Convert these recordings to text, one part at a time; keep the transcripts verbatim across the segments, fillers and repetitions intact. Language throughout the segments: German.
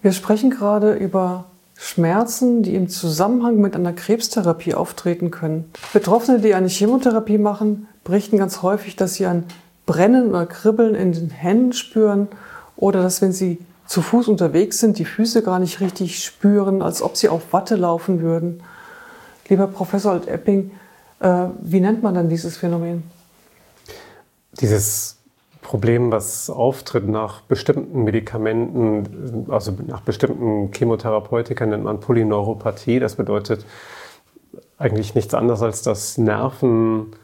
Wir sprechen gerade über Schmerzen, die im Zusammenhang mit einer Krebstherapie auftreten können. Betroffene, die eine Chemotherapie machen, berichten ganz häufig, dass sie ein Brennen oder Kribbeln in den Händen spüren oder dass, wenn sie zu Fuß unterwegs sind, die Füße gar nicht richtig spüren, als ob sie auf Watte laufen würden. Lieber Professor Alt-Epping, äh, wie nennt man dann dieses Phänomen? Dieses Problem, was auftritt nach bestimmten Medikamenten, also nach bestimmten Chemotherapeutika, nennt man Polyneuropathie. Das bedeutet eigentlich nichts anderes, als dass Nerven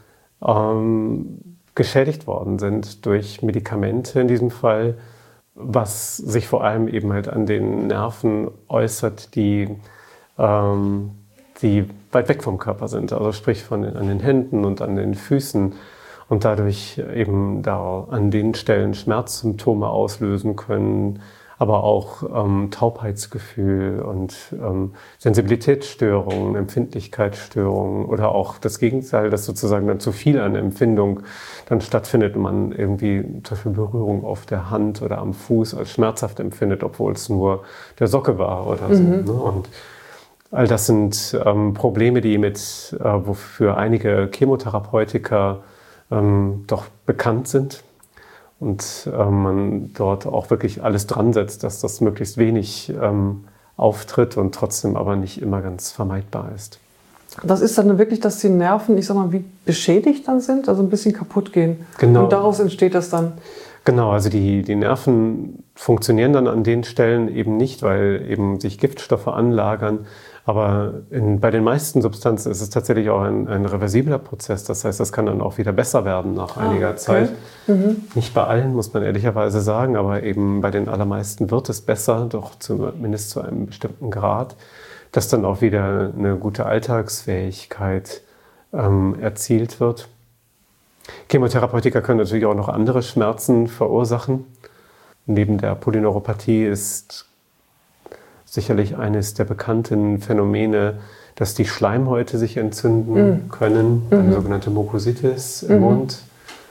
ähm, geschädigt worden sind durch Medikamente in diesem Fall, was sich vor allem eben halt an den Nerven äußert, die, ähm, die weit weg vom Körper sind, also sprich von den, an den Händen und an den Füßen. Und dadurch eben da an den Stellen Schmerzsymptome auslösen können, aber auch ähm, Taubheitsgefühl und ähm, Sensibilitätsstörungen, Empfindlichkeitsstörungen oder auch das Gegenteil, dass sozusagen dann zu viel an Empfindung dann stattfindet und man irgendwie zum Beispiel Berührung auf der Hand oder am Fuß als schmerzhaft empfindet, obwohl es nur der Socke war oder so. Mhm. Ne? Und all das sind ähm, Probleme, die mit, äh, wofür einige Chemotherapeutika Ähm, doch bekannt sind und ähm, man dort auch wirklich alles dran setzt, dass das möglichst wenig ähm, auftritt und trotzdem aber nicht immer ganz vermeidbar ist. Das ist dann wirklich, dass die Nerven, ich sag mal, wie beschädigt dann sind, also ein bisschen kaputt gehen. Genau. Und daraus entsteht das dann. Genau, also die, die Nerven funktionieren dann an den Stellen eben nicht, weil eben sich Giftstoffe anlagern. Aber in, bei den meisten Substanzen ist es tatsächlich auch ein, ein reversibler Prozess. Das heißt, das kann dann auch wieder besser werden nach ah, einiger okay. Zeit. Mhm. Nicht bei allen, muss man ehrlicherweise sagen, aber eben bei den allermeisten wird es besser, doch zumindest zu einem bestimmten Grad, dass dann auch wieder eine gute Alltagsfähigkeit ähm, erzielt wird. Chemotherapeutika können natürlich auch noch andere Schmerzen verursachen. Neben der Polyneuropathie ist sicherlich eines der bekannten Phänomene, dass die Schleimhäute sich entzünden mhm. können, eine mhm. sogenannte Mukositis im mhm. Mund.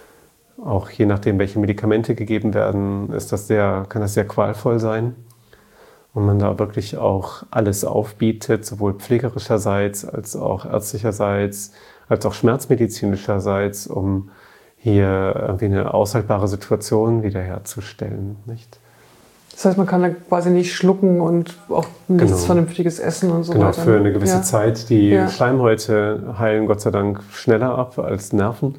Auch je nachdem, welche Medikamente gegeben werden, ist das sehr, kann das sehr qualvoll sein. Und man da wirklich auch alles aufbietet, sowohl pflegerischerseits als auch ärztlicherseits, als auch schmerzmedizinischerseits, um hier irgendwie eine aushaltbare Situation wiederherzustellen, nicht? Das heißt, man kann da quasi nicht schlucken und auch nichts genau. Vernünftiges essen und so genau, weiter. Genau, für eine gewisse ja. Zeit. Die ja. Schleimhäute heilen Gott sei Dank schneller ab als Nerven.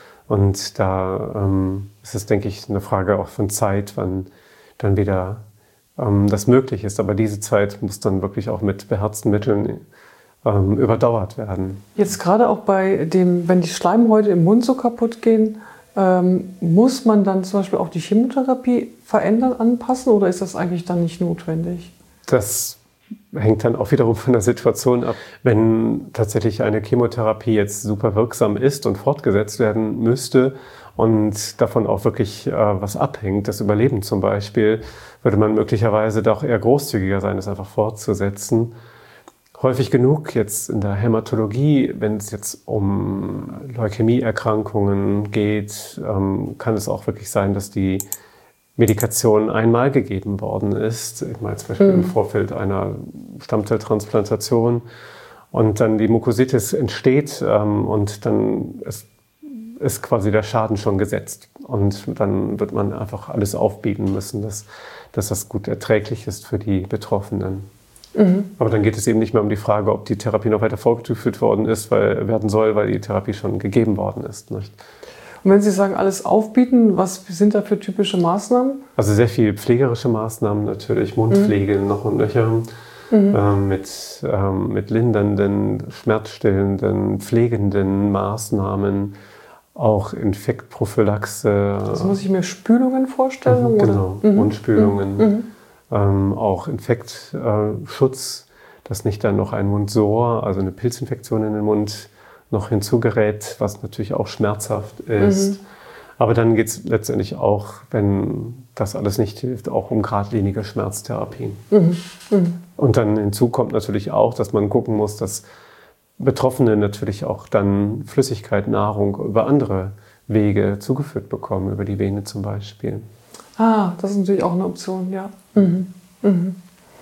Und da ähm, ist es, denke ich, eine Frage auch von Zeit, wann dann wieder ähm, das möglich ist. Aber diese Zeit muss dann wirklich auch mit beherzten Mitteln ähm, überdauert werden. Jetzt gerade auch bei dem, wenn die Schleimhäute im Mund so kaputt gehen, Ähm, muss man dann zum Beispiel auch die Chemotherapie verändern, anpassen oder ist das eigentlich dann nicht notwendig? Das hängt dann auch wiederum von der Situation ab. Wenn tatsächlich eine Chemotherapie jetzt super wirksam ist und fortgesetzt werden müsste und davon auch wirklich äh, was abhängt, das Überleben zum Beispiel, würde man möglicherweise doch eher großzügiger sein, das einfach fortzusetzen. Häufig genug jetzt in der Hämatologie, wenn es jetzt um Leukämieerkrankungen geht, ähm, kann es auch wirklich sein, dass die Medikation einmal gegeben worden ist, ich meine zum Beispiel mhm. im Vorfeld einer Stammzelltransplantation und dann die Mukositis entsteht ähm, und dann ist, ist quasi der Schaden schon gesetzt und dann wird man einfach alles aufbieten müssen, dass, dass das gut erträglich ist für die Betroffenen. Mhm. Aber dann geht es eben nicht mehr um die Frage, ob die Therapie noch weiter fortgeführt worden ist, weil, werden soll, weil die Therapie schon gegeben worden ist. Nicht? Und wenn Sie sagen, alles aufbieten, was sind da für typische Maßnahmen? Also sehr viel pflegerische Maßnahmen natürlich, Mundpflege mhm. noch und nöcher, mhm. ähm, mit, ähm, mit lindernden, schmerzstillenden, pflegenden Maßnahmen, auch Infektprophylaxe. Also muss ich mir Spülungen vorstellen? Mhm, genau, mhm. Mundspülungen. Mhm. Ähm, auch Infektschutz, äh, dass nicht dann noch ein Mundsor, also eine Pilzinfektion in den Mund, noch hinzugerät, was natürlich auch schmerzhaft ist. Mhm. Aber dann geht es letztendlich auch, wenn das alles nicht hilft, auch um geradlinige Schmerztherapien. Mhm. Mhm. Und dann hinzu kommt natürlich auch, dass man gucken muss, dass Betroffene natürlich auch dann Flüssigkeit, Nahrung über andere Wege zugeführt bekommen, über die Vene zum Beispiel. Ah, das ist natürlich auch eine Option, ja. Mhm. Mhm.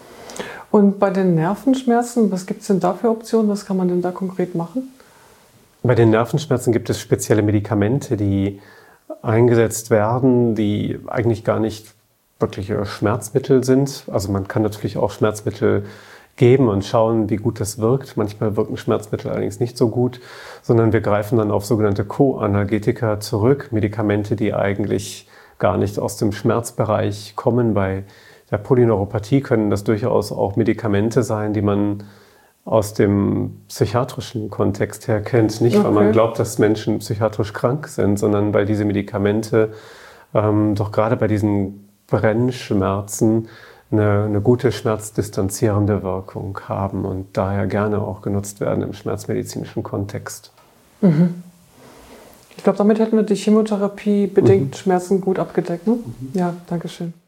Und bei den Nervenschmerzen, was gibt es denn da für Optionen? Was kann man denn da konkret machen? Bei den Nervenschmerzen gibt es spezielle Medikamente, die eingesetzt werden, die eigentlich gar nicht wirkliche Schmerzmittel sind. Also man kann natürlich auch Schmerzmittel geben und schauen, wie gut das wirkt. Manchmal wirken Schmerzmittel allerdings nicht so gut, sondern wir greifen dann auf sogenannte Co-Analgetika zurück, Medikamente, die eigentlich gar nicht aus dem Schmerzbereich kommen. Bei der Polyneuropathie können das durchaus auch Medikamente sein, die man aus dem psychiatrischen Kontext her kennt. Nicht, okay, weil man glaubt, dass Menschen psychiatrisch krank sind, sondern weil diese Medikamente ähm, doch gerade bei diesen Brennschmerzen eine, eine gute schmerzdistanzierende Wirkung haben und daher gerne auch genutzt werden im schmerzmedizinischen Kontext. Mhm. Ich glaube, damit hätten wir die Chemotherapie bedingt mhm. Schmerzen gut abgedeckt. Ne? Mhm. Ja, danke schön.